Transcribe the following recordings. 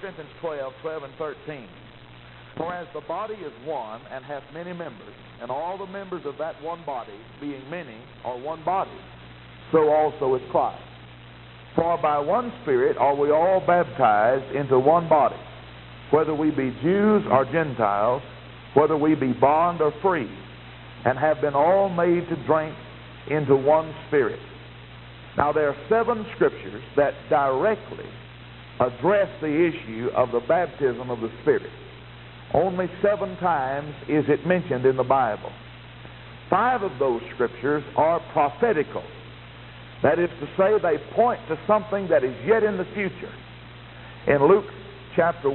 Corinthians 12 and 13. For as the body is one, and hath many members, and all the members of that one body, being many, are one body, so also is Christ. For by one Spirit are we all baptized into one body, whether we be Jews or Gentiles, whether we be bond or free, and have been all made to drink into one Spirit. Now there are 7 scriptures that directly address the issue of the baptism of the Spirit. Only 7 times is it mentioned in the Bible. 5 of those scriptures are prophetical. That is to say, they point to something that is yet in the future. In Luke chapter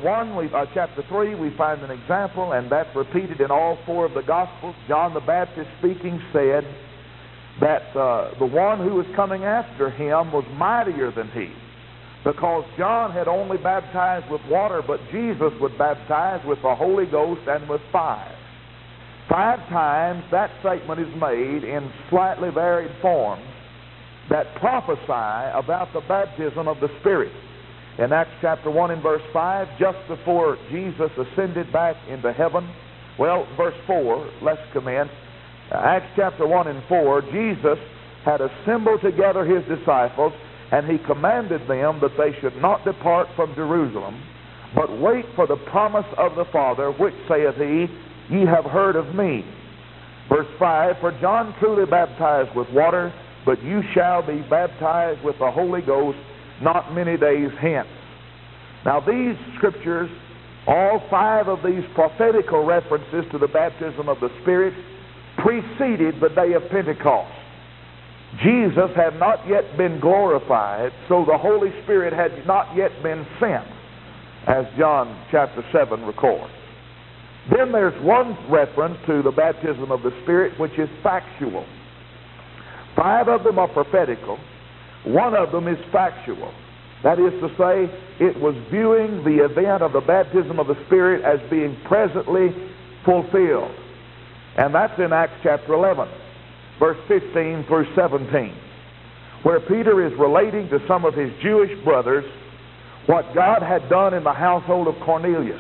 3, we find an example, and that's repeated in all 4 of the Gospels. John the Baptist speaking said that the one who was coming after him was mightier than he, because John had only baptized with water, but Jesus would baptize with the Holy Ghost and with fire. 5 times that statement is made in slightly varied forms that prophesy about the baptism of the Spirit. In Acts chapter 1 and verse 5, just before Jesus ascended back into heaven, verse 4, let's commence. Acts chapter 1 and 4, Jesus had assembled together his disciples, and he commanded them that they should not depart from Jerusalem, but wait for the promise of the Father, which saith he, Ye have heard of me. Verse 5, For John truly baptized with water, but you shall be baptized with the Holy Ghost not many days hence. Now these scriptures, all 5 of these prophetical references to the baptism of the Spirit, preceded the day of Pentecost. Jesus had not yet been glorified, so the Holy Spirit had not yet been sent, as John chapter 7 records. Then there's one reference to the baptism of the Spirit which is factual. 5 of them are prophetical. 1 of them is factual. That is to say, it was viewing the event of the baptism of the Spirit as being presently fulfilled. And that's in Acts chapter 11. Verse 15 through 17, where Peter is relating to some of his Jewish brothers what God had done in the household of Cornelius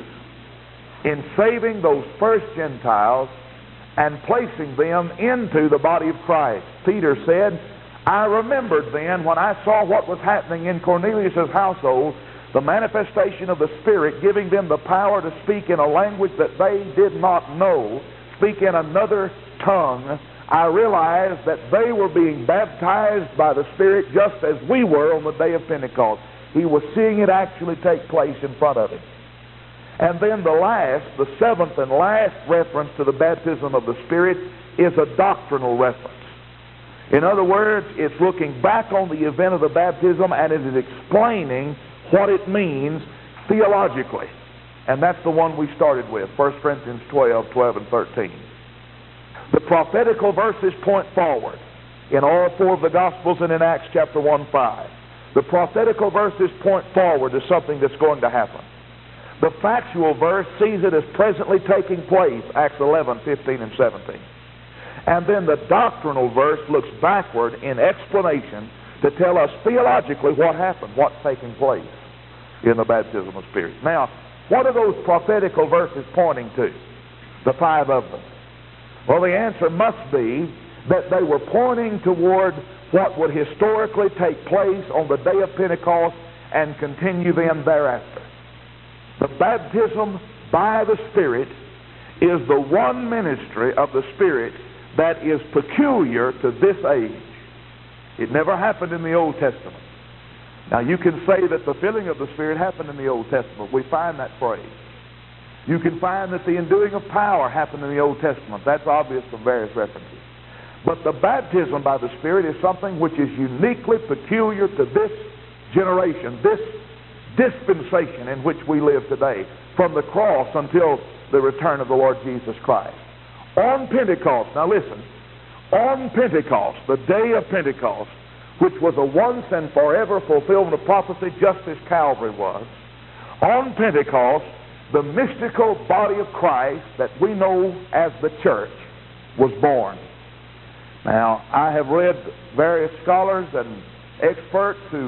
in saving those first Gentiles and placing them into the body of Christ. Peter said, I remembered then when I saw what was happening in Cornelius' household, the manifestation of the Spirit giving them the power to speak in a language that they did not know, speak in another tongue. I realized that they were being baptized by the Spirit just as we were on the day of Pentecost. He was seeing it actually take place in front of him. And then the 7th and last reference to the baptism of the Spirit is a doctrinal reference. In other words, it's looking back on the event of the baptism, and it is explaining what it means theologically. And that's the one we started with, 1 Corinthians 12 and 13. The prophetical verses point forward in all 4 of the Gospels and in Acts chapter 1:5. The prophetical verses point forward to something that's going to happen. The factual verse sees it as presently taking place, Acts 11, 15, and 17. And then the doctrinal verse looks backward in explanation to tell us theologically what happened, what's taking place in the baptism of the Spirit. Now, what are those prophetical verses pointing to? The 5 of them. Well, the answer must be that they were pointing toward what would historically take place on the day of Pentecost and continue then thereafter. The baptism by the Spirit is the one ministry of the Spirit that is peculiar to this age. It never happened in the Old Testament. Now, you can say that the filling of the Spirit happened in the Old Testament. We find that phrase. You can find that the enduing of power happened in the Old Testament. That's obvious from various references. But the baptism by the Spirit is something which is uniquely peculiar to this generation, this dispensation in which we live today, from the cross until the return of the Lord Jesus Christ. On Pentecost, now listen, on Pentecost, the day of Pentecost, which was a once and forever fulfillment of prophecy just as Calvary was, on Pentecost, the mystical body of Christ that we know as the church was born. Now, I have read various scholars and experts who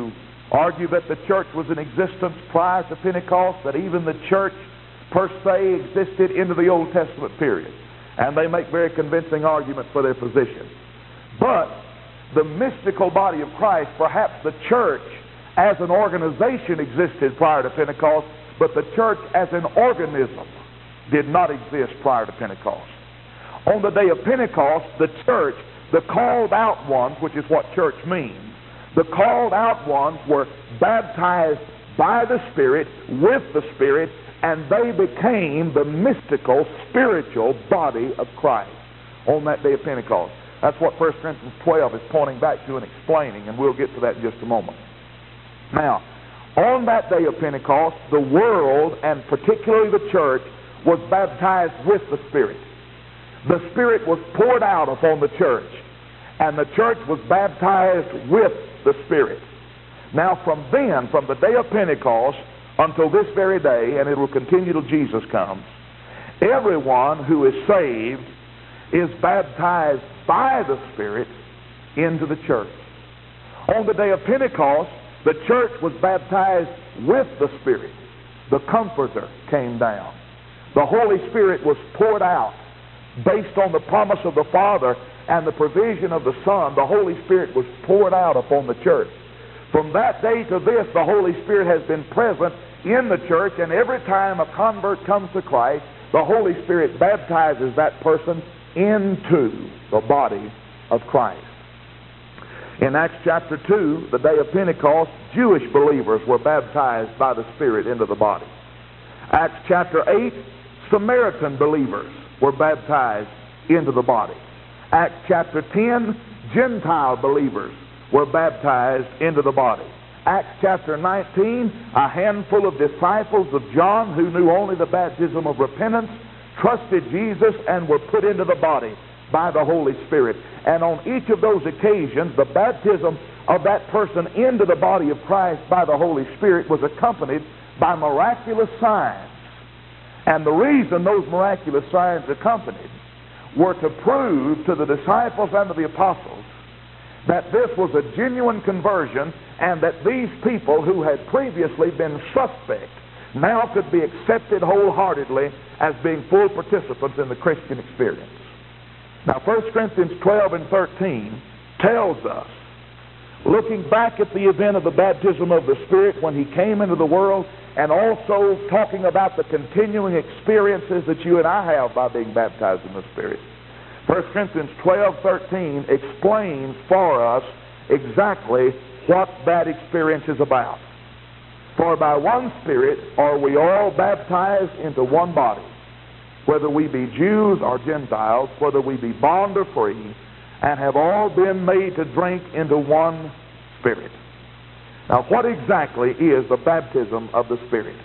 argue that the church was in existence prior to Pentecost, that even the church per se existed into the Old Testament period. And they make very convincing arguments for their position. But the mystical body of Christ, perhaps the church as an organization existed prior to Pentecost, but the church as an organism did not exist prior to Pentecost. On the day of Pentecost, the church, the called out ones, which is what church means, the called out ones were baptized by the Spirit, with the Spirit, and they became the mystical, spiritual body of Christ on that day of Pentecost. That's what 1 Corinthians 12 is pointing back to and explaining, and we'll get to that in just a moment. Now, on that day of Pentecost, the world, and particularly the church, was baptized with the Spirit. The Spirit was poured out upon the church, and the church was baptized with the Spirit. Now, from then, from the day of Pentecost until this very day, and it will continue till Jesus comes, everyone who is saved is baptized by the Spirit into the church. On the day of Pentecost, the church was baptized with the Spirit. The Comforter came down. The Holy Spirit was poured out based on the promise of the Father and the provision of the Son. The Holy Spirit was poured out upon the church. From that day to this, the Holy Spirit has been present in the church, and every time a convert comes to Christ, the Holy Spirit baptizes that person into the body of Christ. In Acts chapter 2, the day of Pentecost, Jewish believers were baptized by the Spirit into the body. Acts chapter 8, Samaritan believers were baptized into the body. Acts chapter 10, Gentile believers were baptized into the body. Acts chapter 19, a handful of disciples of John who knew only the baptism of repentance trusted Jesus and were put into the body by the Holy Spirit. And on each of those occasions, the baptism of that person into the body of Christ by the Holy Spirit was accompanied by miraculous signs. And the reason those miraculous signs accompanied were to prove to the disciples and to the apostles that this was a genuine conversion, and that these people who had previously been suspect now could be accepted wholeheartedly as being full participants in the Christian experience. Now, 1 Corinthians 12 and 13 tells us, looking back at the event of the baptism of the Spirit when He came into the world, and also talking about the continuing experiences that you and I have by being baptized in the Spirit. 1 Corinthians 12:13 explains for us exactly what that experience is about. For by one Spirit are we all baptized into one body, whether we be Jews or Gentiles, whether we be bond or free, and have all been made to drink into one Spirit. Now, what exactly is the baptism of the Spirit?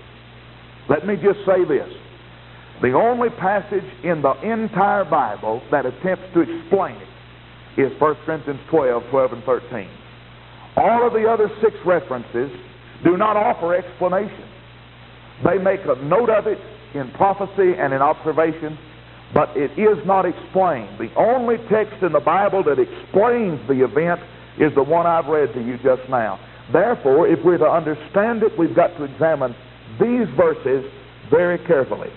Let me just say this. The only passage in the entire Bible that attempts to explain it is 1 Corinthians 12 and 13. All of the other 6 references do not offer explanation. They make a note of it in prophecy and in observation, but it is not explained. The only text in the Bible that explains the event is the one I've read to you just now. Therefore, if we're to understand it, we've got to examine these verses very carefully.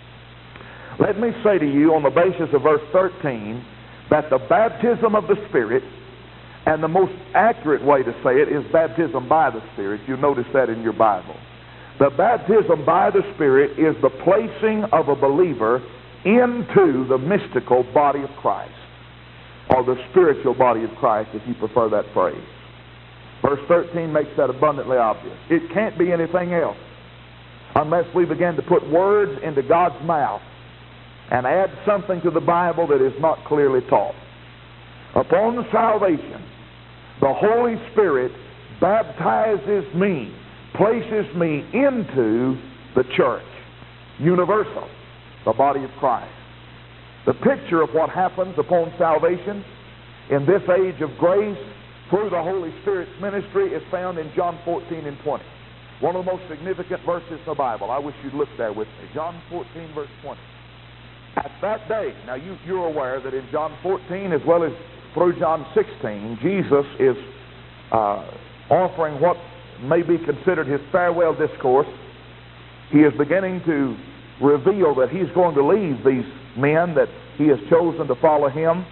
Let me say to you on the basis of verse 13 that the baptism of the Spirit, and the most accurate way to say it is baptism by the Spirit. You notice that in your Bible. The baptism by the Spirit is the placing of a believer into the mystical body of Christ, or the spiritual body of Christ, if you prefer that phrase. Verse 13 makes that abundantly obvious. It can't be anything else unless we begin to put words into God's mouth and add something to the Bible that is not clearly taught. Upon salvation, the Holy Spirit baptizes me, places me into the church, universal, the body of Christ. The picture of what happens upon salvation in this age of grace through the Holy Spirit's ministry is found in John 14 and 20. One of the most significant verses in the Bible. I wish you'd look there with me. John 14, verse 20. At that day, now you're aware that in John 14 as well as through John 16, Jesus is offering what may be considered his farewell discourse, he is beginning to reveal that he's going to leave these men that he has chosen to follow him.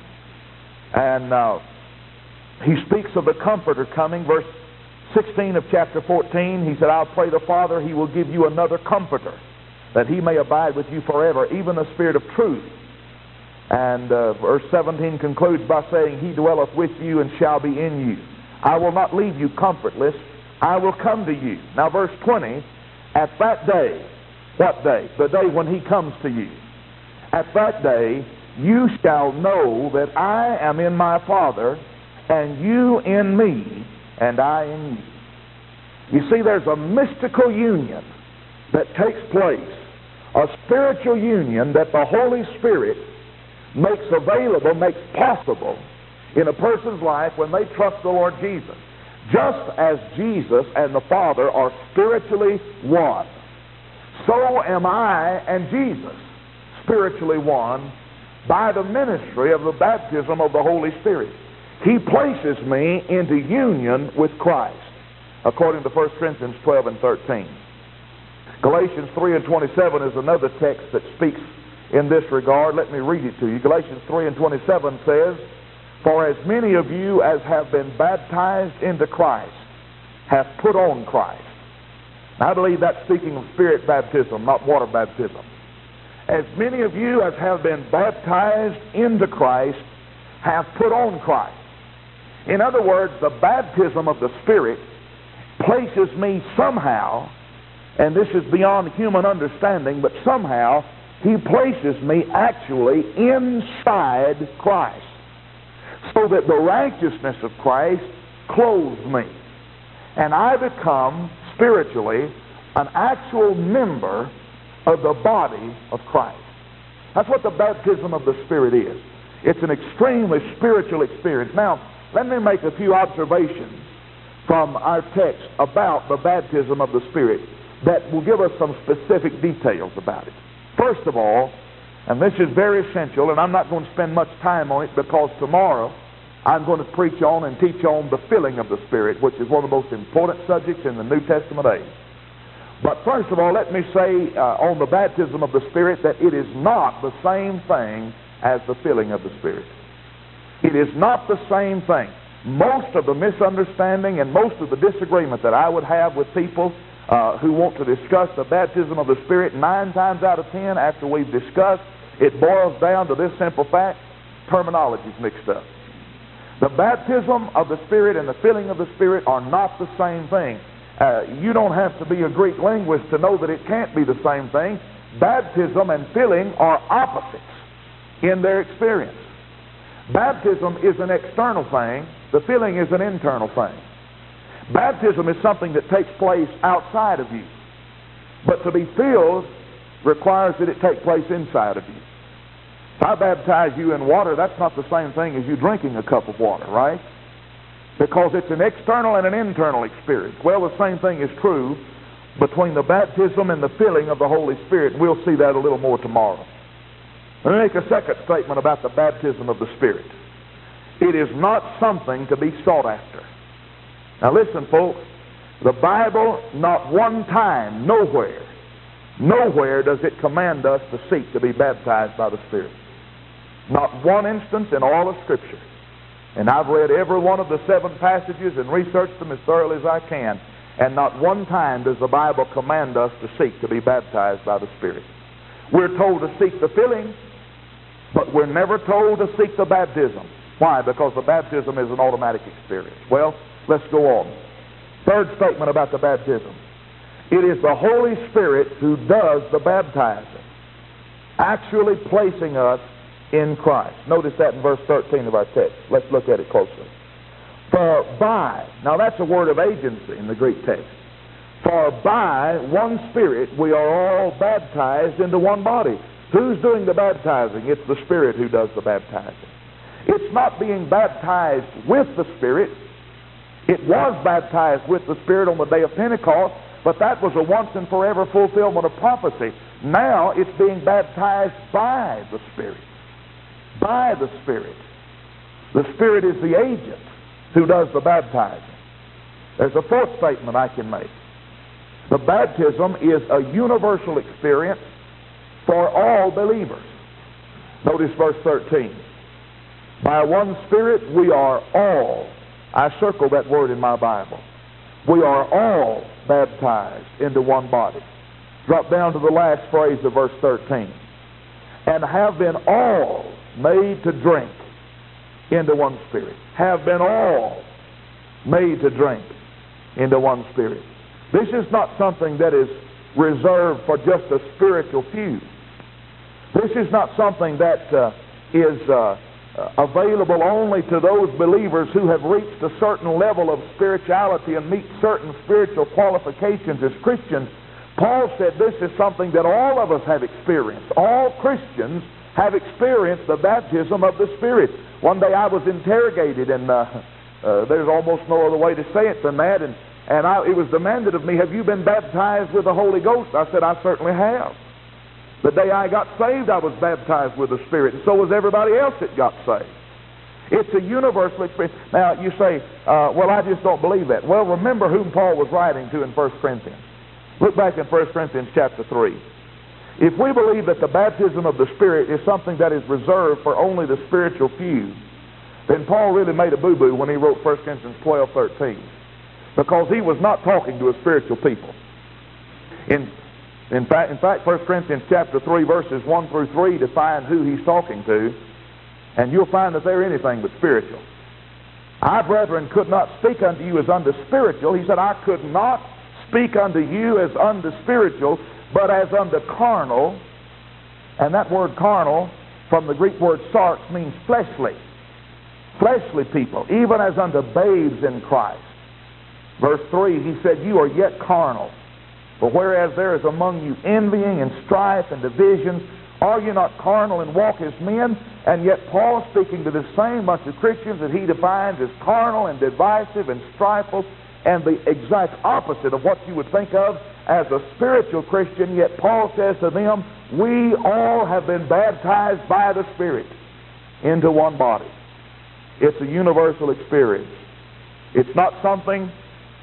And he speaks of the Comforter coming. Verse 16 of chapter 14, he said, I'll pray the Father, he will give you another Comforter, that he may abide with you forever, even the Spirit of truth. And verse 17 concludes by saying, he dwelleth with you and shall be in you. I will not leave you comfortless, I will come to you. Now verse 20, at that day, what day? The day when he comes to you. At that day, you shall know that I am in my Father, and you in me, and I in you. You see, there's a mystical union that takes place, a spiritual union that the Holy Spirit makes available, makes possible in a person's life when they trust the Lord Jesus. Just as Jesus and the Father are spiritually one, so am I and Jesus spiritually one by the ministry of the baptism of the Holy Spirit. He places me into union with Christ, according to 1 Corinthians 12 and 13. Galatians 3 and 27 is another text that speaks in this regard. Let me read it to you. Galatians 3 and 27 says, for as many of you as have been baptized into Christ have put on Christ. I believe that's speaking of spirit baptism, not water baptism. As many of you as have been baptized into Christ have put on Christ. In other words, the baptism of the Spirit places me somehow, and this is beyond human understanding, but somehow he places me actually inside Christ, so that the righteousness of Christ clothes me, and I become spiritually an actual member of the body of Christ. That's what the baptism of the Spirit is. It's an extremely spiritual experience. Now, let me make a few observations from our text about the baptism of the Spirit that will give us some specific details about it. First of all, and this is very essential, and I'm not going to spend much time on it because tomorrow I'm going to preach on and teach on the filling of the Spirit, which is one of the most important subjects in the New Testament age. But first of all, let me say on the baptism of the Spirit that it is not the same thing as the filling of the Spirit. It is not the same thing. Most of the misunderstanding and most of the disagreement that I would have with people who want to discuss the baptism of the Spirit, 9 times out of 10, after we've discussed, it boils down to this simple fact: terminology is mixed up. The baptism of the Spirit and the filling of the Spirit are not the same thing. You don't have to be a Greek linguist to know that it can't be the same thing. Baptism and filling are opposites in their experience. Baptism is an external thing. The filling is an internal thing. Baptism is something that takes place outside of you. But to be filled requires that it take place inside of you. If I baptize you in water, that's not the same thing as you drinking a cup of water, right? Because it's an external and an internal experience. Well, the same thing is true between the baptism and the filling of the Holy Spirit. We'll see that a little more tomorrow. Let me make a second statement about the baptism of the Spirit. It is not something to be sought after. Now listen, folks, the Bible, not one time, nowhere does it command us to seek to be baptized by the Spirit. Not one instance in all of Scripture. And I've read every one of the 7 passages and researched them as thoroughly as I can, and not one time does the Bible command us to seek to be baptized by the Spirit. We're told to seek the filling, but we're never told to seek the baptism. Why? Because the baptism is an automatic experience. Well, let's go on. Third statement about the baptism. It is the Holy Spirit who does the baptizing, actually placing us in Christ. Notice that in verse 13 of our text. Let's look at it closely. For by, now that's a word of agency in the Greek text. For by one Spirit we are all baptized into one body. Who's doing the baptizing? It's the Spirit who does the baptizing. It's not being baptized with the Spirit. It was baptized with the Spirit on the day of Pentecost, but that was a once and forever fulfillment of prophecy. Now it's being baptized by the Spirit. By the Spirit. The Spirit is the agent who does the baptizing. There's a fourth statement I can make. The baptism is a universal experience for all believers. Notice verse 13. By one Spirit we are all, I circled that word in my Bible, we are all baptized into one body. Drop down to the last phrase of verse 13. And have been all made to drink into one Spirit. Have been all made to drink into one Spirit. This is not something that is reserved for just a spiritual few. This is not something that is available only to those believers who have reached a certain level of spirituality and meet certain spiritual qualifications as Christians. Paul said this is something that all of us have experienced. All Christians have experienced the baptism of the Spirit. One day I was interrogated, and there's almost no other way to say it than that, and it was demanded of me, have you been baptized with the Holy Ghost? I said, I certainly have. The day I got saved, I was baptized with the Spirit, and so was everybody else that got saved. It's a universal experience. Now, you say, well, I just don't believe that. Well, remember whom Paul was writing to in 1 Corinthians. Look back in 1 Corinthians chapter 3. If we believe that the baptism of the Spirit is something that is reserved for only the spiritual few, then Paul really made a boo-boo when he wrote 1 Corinthians 12:13, because he was not talking to a spiritual people. In fact, 1 Corinthians chapter 3, verses 1 through 3 define who he's talking to, and you'll find that they're anything but spiritual. I, brethren, could not speak unto you as unto spiritual. He said, I could not speak unto you as unto spiritual, but as unto carnal. And that word carnal, from the Greek word sarx, means fleshly. Fleshly people, even as unto babes in Christ. Verse 3, he said, you are yet carnal. For whereas there is among you envying and strife and divisions, are you not carnal and walk as men? And yet Paul, speaking to the same bunch of Christians that he defines as carnal and divisive and strifeful, and the exact opposite of what you would think of as a spiritual Christian, yet Paul says to them, we all have been baptized by the Spirit into one body. It's a universal experience. It's not something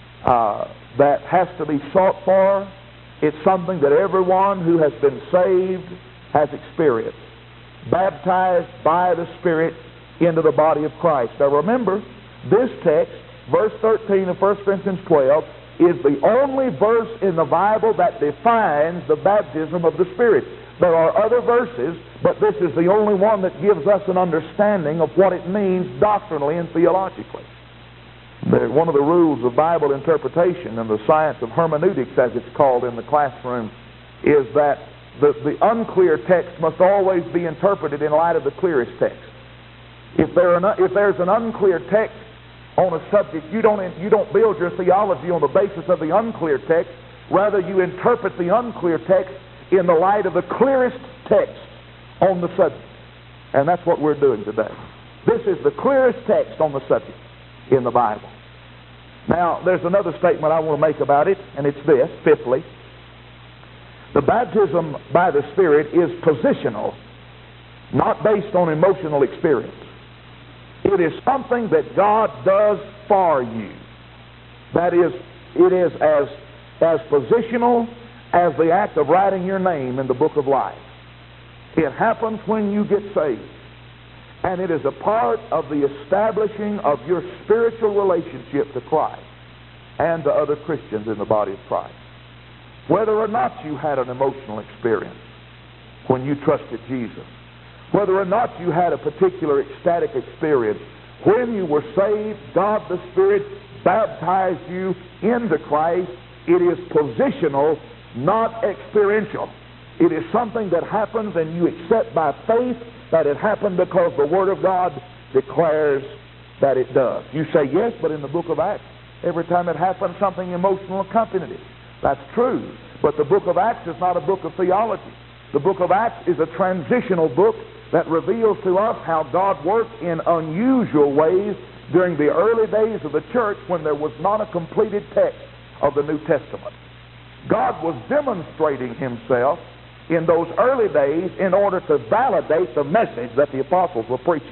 that has to be sought for. It's something that everyone who has been saved has experienced. Baptized by the Spirit into the body of Christ. Now remember, this text, verse 13 of 1 Corinthians 12, is the only verse in the Bible that defines the baptism of the Spirit. There are other verses, but this is the only one that gives us an understanding of what it means doctrinally and theologically. One of the rules of Bible interpretation and the science of hermeneutics, as it's called in the classroom, is that the unclear text must always be interpreted in light of the clearest text. If there's an unclear text on a subject, you don't build your theology on the basis of the unclear text. Rather, you interpret the unclear text in the light of the clearest text on the subject. And that's what we're doing today. This is the clearest text on the subject in the Bible. Now, there's another statement I want to make about it, and it's this, fifthly. The baptism by the Spirit is positional, not based on emotional experience. It is something that God does for you. That is, it is as positional as the act of writing your name in the book of life. It happens when you get saved. And it is a part of the establishing of your spiritual relationship to Christ and to other Christians in the body of Christ. Whether or not you had an emotional experience when you trusted Jesus, whether or not you had a particular ecstatic experience, when you were saved, God the Spirit baptized you into Christ. It is positional, not experiential. It is something that happens and you accept by faith that it happened because the Word of God declares that it does. You say, yes, but in the book of Acts, every time it happened, something emotional accompanied it. That's true. But the book of Acts is not a book of theology. The book of Acts is a transitional book that reveals to us how God worked in unusual ways during the early days of the church when there was not a completed text of the New Testament. God was demonstrating himself in those early days in order to validate the message that the apostles were preaching.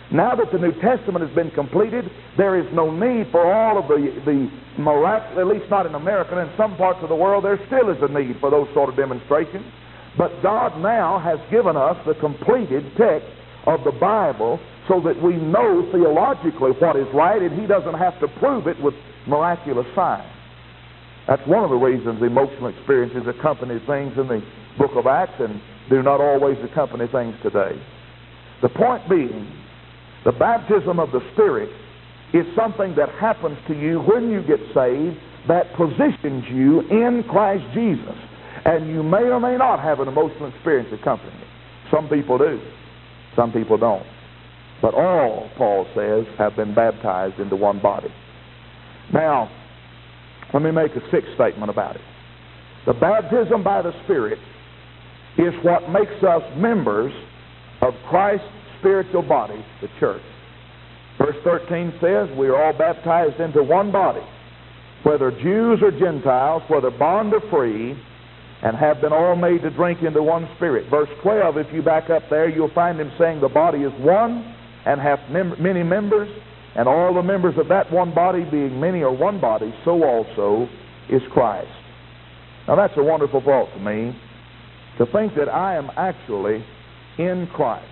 Now that the New Testament has been completed, there is no need for all of the miraculous, at least not in America. In some parts of the world, there still is a need for those sort of demonstrations. But God now has given us the completed text of the Bible so that we know theologically what is right, and He doesn't have to prove it with miraculous signs. That's one of the reasons emotional experiences accompany things in the book of Acts and do not always accompany things today. The point being, the baptism of the Spirit is something that happens to you when you get saved that positions you in Christ Jesus. And you may or may not have an emotional experience accompanying it. Some people do. Some people don't. But all, Paul says, have been baptized into one body. Now, let me make a sixth statement about it. The baptism by the Spirit is what makes us members of Christ's spiritual body, the church. Verse 13 says, we are all baptized into one body, whether Jews or Gentiles, whether bond or free, and have been all made to drink into one Spirit. Verse 12, if you back up there, you'll find him saying the body is one and hath many members, and all the members of that one body, being many or one body, so also is Christ. Now that's a wonderful thought to me, to think that I am actually in Christ.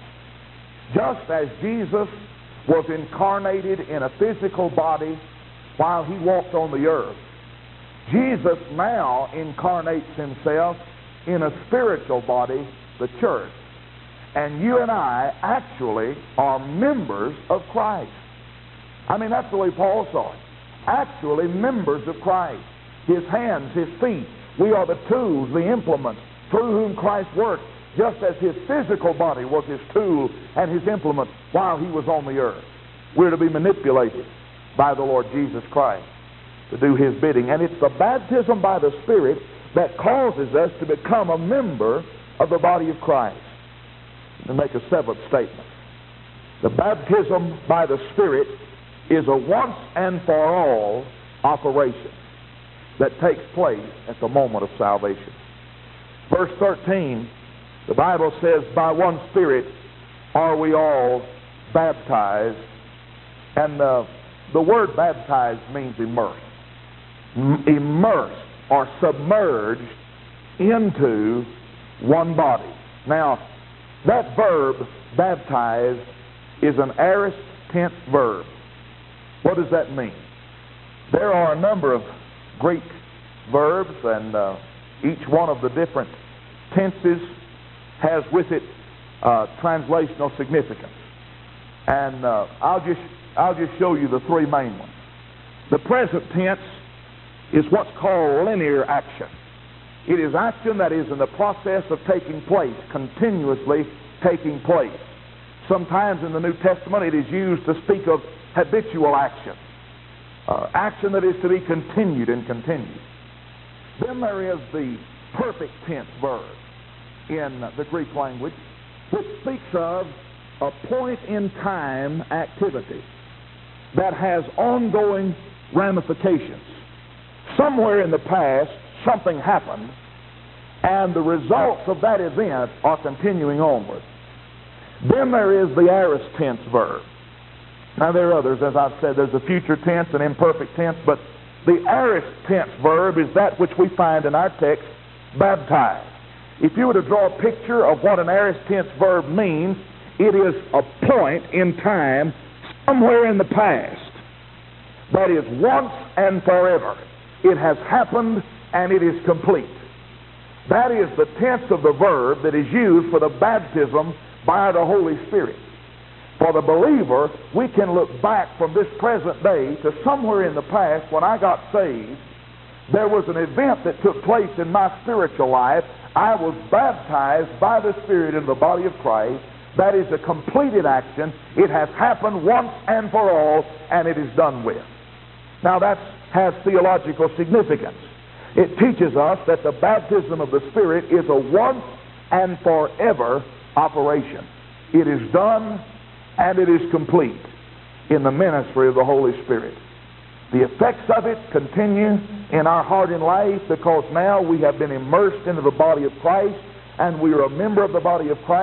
Just as Jesus was incarnated in a physical body while he walked on the earth, Jesus now incarnates himself in a spiritual body, the church. And you and I actually are members of Christ. I mean, that's the way Paul saw it. Actually members of Christ. His hands, his feet. We are the tools, the implements through whom Christ worked, just as his physical body was his tool and his implement while he was on the earth. We're to be manipulated by the Lord Jesus Christ to do his bidding. And it's the baptism by the Spirit that causes us to become a member of the body of Christ. Let me make a seventh statement. The baptism by the Spirit is a once and for all operation that takes place at the moment of salvation. Verse 13, the Bible says, by one Spirit are we all baptized. And the word baptized means immersed. Immersed or submerged into one body. Now, that verb, baptize, is an aorist tense verb. What does that mean? There are a number of Greek verbs, and each one of the different tenses has with it translational significance. And I'll just show you the three main ones. The present tense is what's called linear action. It is action that is in the process of taking place, continuously taking place. Sometimes in the New Testament it is used to speak of habitual action, action that is to be continued and continued. Then there is the perfect tense verb in the Greek language, which speaks of a point in time activity that has ongoing ramifications. Somewhere in the past, something happened, and the results of that event are continuing onward. Then there is the aorist tense verb. Now there are others, as I've said. There's a future tense and imperfect tense, but the aorist tense verb is that which we find in our text, baptized. If you were to draw a picture of what an aorist tense verb means, it is a point in time somewhere in the past that is once and forever. It has happened and it is complete. That is the tense of the verb that is used for the baptism by the Holy Spirit. For the believer, we can look back from this present day to somewhere in the past when I got saved. There was an event that took place in my spiritual life. I was baptized by the Spirit in the body of Christ. That is a completed action. It has happened once and for all, and it is done with. Now that has theological significance. It teaches us that the baptism of the Spirit is a once and forever operation. It is done and it is complete in the ministry of the Holy Spirit. The effects of it continue in our heart and life because now we have been immersed into the body of Christ and we are a member of the body of Christ,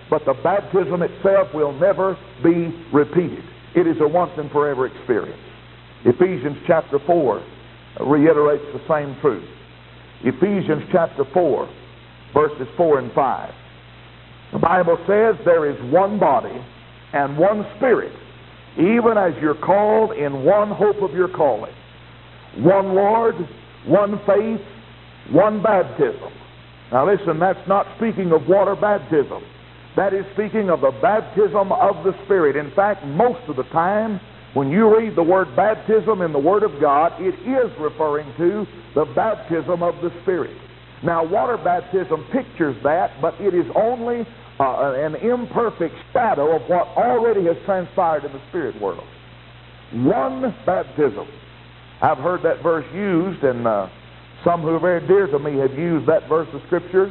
but the baptism itself will never be repeated. It is a once and forever experience. Ephesians chapter 4 reiterates the same truth. Ephesians chapter 4, verses 4 and 5. The Bible says there is one body and one Spirit, even as you're called in one hope of your calling. One Lord, one faith, one baptism. Now listen, that's not speaking of water baptism. That is speaking of the baptism of the Spirit. In fact, most of the time, when you read the word baptism in the Word of God, it is referring to the baptism of the Spirit. Now, water baptism pictures that, but it is only an imperfect shadow of what already has transpired in the spirit world. One baptism. I've heard that verse used, and some who are very dear to me have used that verse of Scripture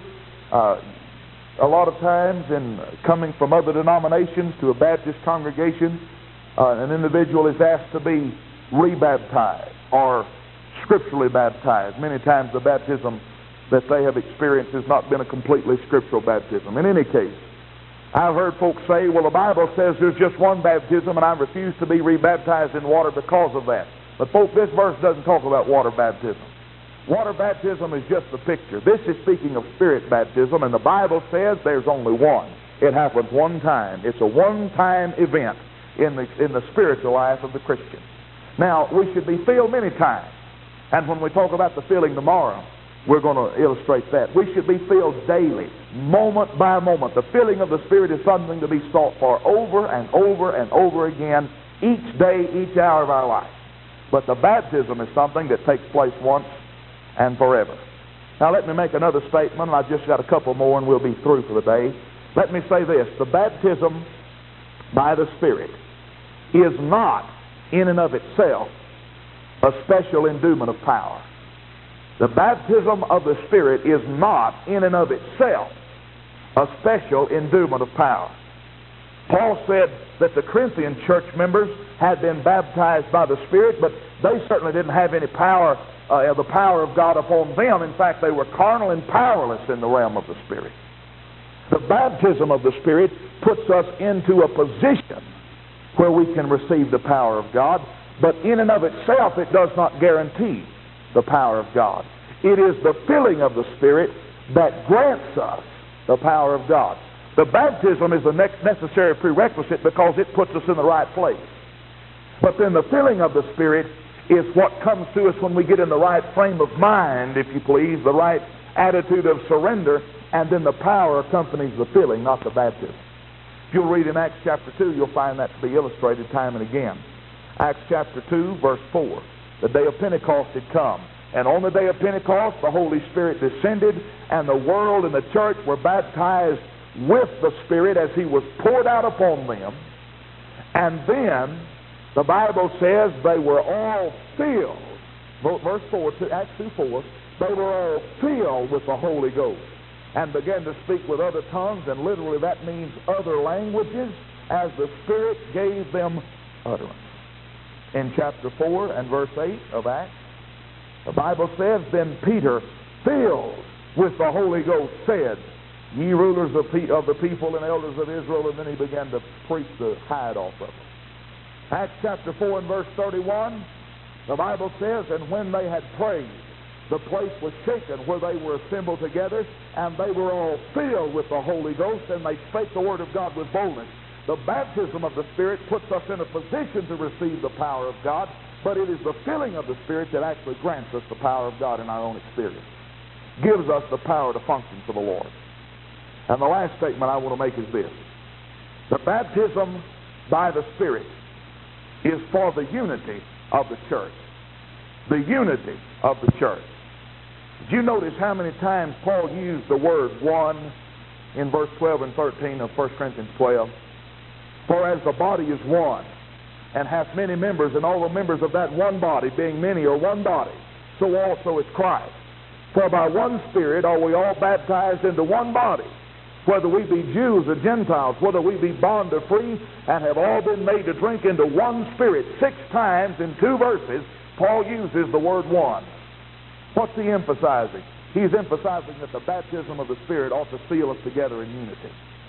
a lot of times in coming from other denominations to a Baptist congregation. An individual is asked to be rebaptized or scripturally baptized. Many times the baptism that they have experienced has not been a completely scriptural baptism. In any case, I've heard folks say, well, the Bible says there's just one baptism, and I refuse to be rebaptized in water because of that. But folks, this verse doesn't talk about water baptism. Water baptism is just a picture. This is speaking of spirit baptism, and the Bible says there's only one. It happens one time. It's a one-time event in the spiritual life of the Christian. Now, we should be filled many times. And when we talk about the filling tomorrow, we're going to illustrate that. We should be filled daily, moment by moment. The filling of the Spirit is something to be sought for over and over and over again, each day, each hour of our life. But the baptism is something that takes place once and forever. Now let me make another statement. I've just got a couple more and we'll be through for the day. Let me say this. The baptism by the Spirit is not in and of itself a special endowment of power. The baptism of the Spirit is not in and of itself a special endowment of power. Paul said that the Corinthian church members had been baptized by the Spirit, but they certainly didn't have any power, the power of God upon them. In fact, they were carnal and powerless in the realm of the Spirit. The baptism of the Spirit puts us into a position where we can receive the power of God, but in and of itself it does not guarantee the power of God. It is the filling of the Spirit that grants us the power of God. The baptism is the next necessary prerequisite because it puts us in the right place. But then the filling of the Spirit is what comes to us when we get in the right frame of mind, if you please, the right attitude of surrender, and then the power accompanies the filling, not the baptism. If you'll read in Acts chapter 2, you'll find that to be illustrated time and again. Acts chapter 2, verse 4. The day of Pentecost had come. And on the day of Pentecost, the Holy Spirit descended, and the world and the church were baptized with the Spirit as He was poured out upon them. And then, the Bible says they were all filled. Verse 4, Acts 2:4, they were all filled with the Holy Ghost and began to speak with other tongues, and literally that means other languages, as the Spirit gave them utterance. In chapter 4 and verse 8 of Acts, the Bible says, then Peter, filled with the Holy Ghost, said, ye rulers of the people and elders of Israel, and then he began to preach the hide off of them. Acts chapter 4 and verse 31, the Bible says, and when they had prayed, the place was shaken where they were assembled together, and they were all filled with the Holy Ghost, and they spake the word of God with boldness. The baptism of the Spirit puts us in a position to receive the power of God, but it is the filling of the Spirit that actually grants us the power of God in our own experience. Gives us the power to function for the Lord. And the last statement I want to make is this. The baptism by the Spirit is for the unity of the church. The unity of the church. Did you notice how many times Paul used the word one in verse 12 and 13 of 1 Corinthians 12? For as the body is one, and hath many members, and all the members of that one body, being many, are one body, so also is Christ. For by one Spirit are we all baptized into one body, whether we be Jews or Gentiles, whether we be bond or free, and have all been made to drink into one Spirit. 6 times in 2 verses, Paul uses the word one. What's he emphasizing? He's emphasizing that the baptism of the Spirit ought to seal us together in unity.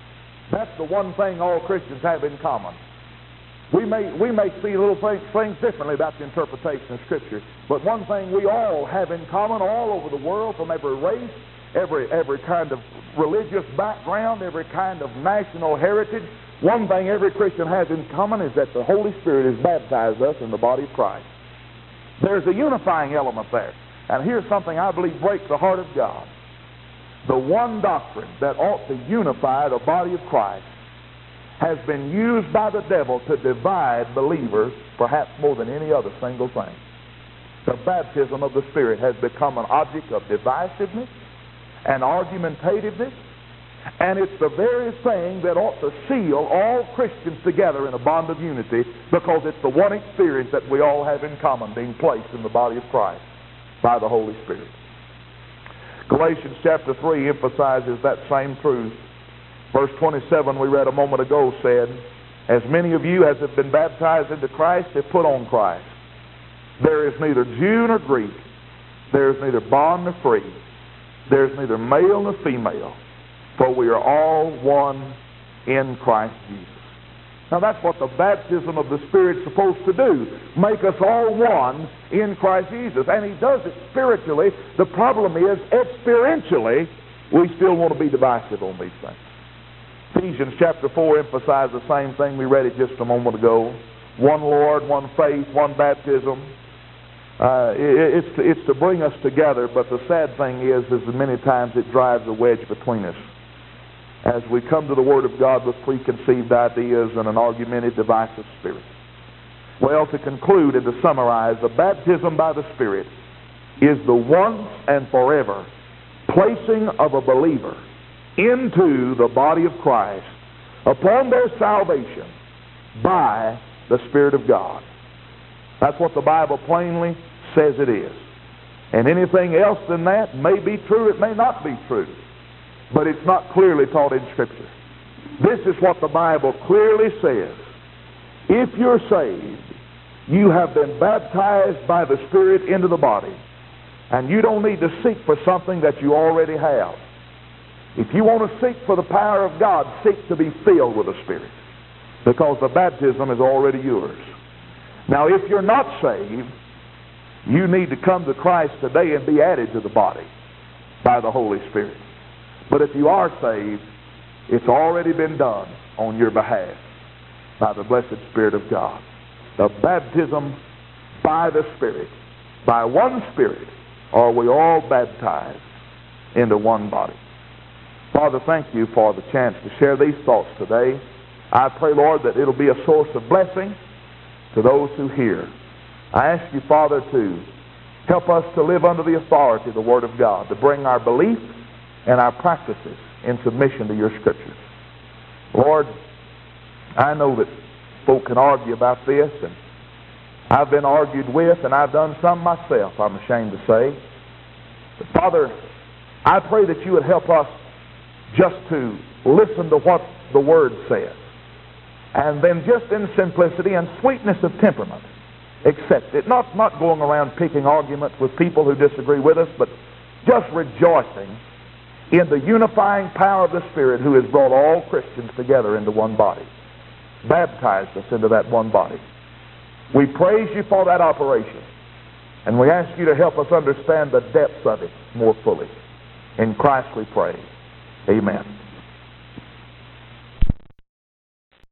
That's the one thing all Christians have in common. We may see little things differently about the interpretation of Scripture, but one thing we all have in common all over the world, from every race, every kind of religious background, every kind of national heritage, one thing every Christian has in common is that the Holy Spirit has baptized us in the body of Christ. There's a unifying element there. And here's something I believe breaks the heart of God. The one doctrine that ought to unify the body of Christ has been used by the devil to divide believers perhaps more than any other single thing. The baptism of the Spirit has become an object of divisiveness and argumentativeness, and it's the very thing that ought to seal all Christians together in a bond of unity, because it's the one experience that we all have in common, being placed in the body of Christ by the Holy Spirit. Galatians chapter 3 emphasizes that same truth. Verse 27 we read a moment ago said, "As many of you as have been baptized into Christ have put on Christ. There is neither Jew nor Greek. There is neither bond nor free. There is neither male nor female. For we are all one in Christ Jesus." Now that's what the baptism of the Spirit is supposed to do. Make us all one in Christ Jesus. And He does it spiritually. The problem is, experientially, we still want to be divisive on these things. Ephesians chapter 4 emphasizes the same thing. We read it just a moment ago. One Lord, one faith, one baptism. It's to bring us together, but the sad thing is many times it drives a wedge between us as we come to the Word of God with preconceived ideas and an argumentative, divisive spirit. Well, to conclude and to summarize, the baptism by the Spirit is the once and forever placing of a believer into the body of Christ upon their salvation by the Spirit of God. That's what the Bible plainly says it is. And anything else than that may be true, it may not be true. But it's not clearly taught in Scripture. This is what the Bible clearly says. If you're saved, you have been baptized by the Spirit into the body. And you don't need to seek for something that you already have. If you want to seek for the power of God, seek to be filled with the Spirit, because the baptism is already yours. Now, if you're not saved, you need to come to Christ today and be added to the body by the Holy Spirit. But if you are saved, it's already been done on your behalf by the blessed Spirit of God. The baptism by the Spirit. By one Spirit are we all baptized into one body. Father, thank you for the chance to share these thoughts today. I pray, Lord, that it'll be a source of blessing to those who hear. I ask you, Father, to help us to live under the authority of the Word of God, to bring our belief and our practices in submission to your Scriptures. Lord, I know that folk can argue about this, and I've been argued with, and I've done some myself, I'm ashamed to say. But Father, I pray that you would help us just to listen to what the Word says, and then just in simplicity and sweetness of temperament, accept it. Not going around picking arguments with people who disagree with us, but just rejoicing in the unifying power of the Spirit who has brought all Christians together into one body, baptized us into that one body. We praise you for that operation, and we ask you to help us understand the depths of it more fully. In Christ we pray. Amen.